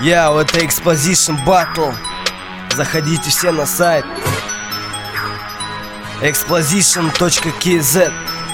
Это Exposition Battle. Заходите все на сайт exposition.kz.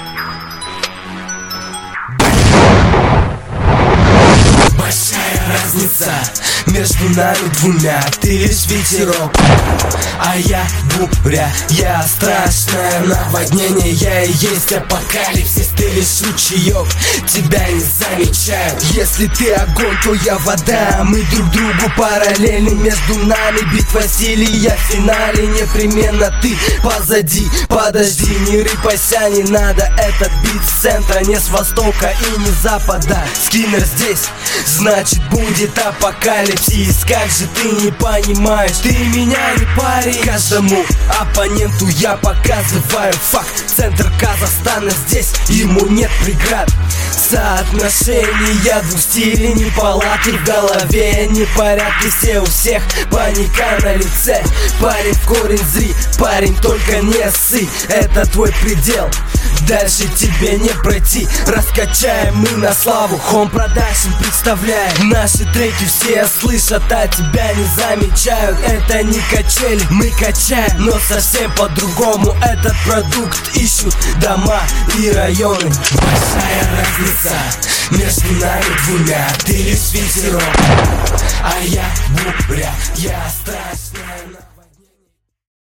Большая разница между нами двумя. Ты лишь ветерок, а я буря. Я страшное наводнение, я и есть апокалипсис. Ты лишь ручеек, тебя не замечают. Если ты огонь, то я вода. Мы друг другу параллельны, между нами битва силы. Я в финале, непременно ты позади. Подожди, не рыпайся, не надо. Этот бит с центра, не с востока и не с запада. Скиннер здесь, значит будет апокалипсис. Как же ты не понимаешь, ты меня не парень. Каждому оппоненту я показываю факт. Центр Казахстана здесь, ему нет преград. Соотношение двух стилей, неполадки в голове, непорядки все у всех, паника на лице. Парень в корень зри, парень только не ссы. Это твой предел, дальше тебе не пройти. Раскачаем мы на славу, Home Production представляет. Наши треки все слышат, а тебя не замечают. Это не качели, мы качаем, но совсем по-другому. Этот продукт ищут дома и районы. Большая разница между нами двумя. Ты лишь ветерок, а я буря. Я страшная.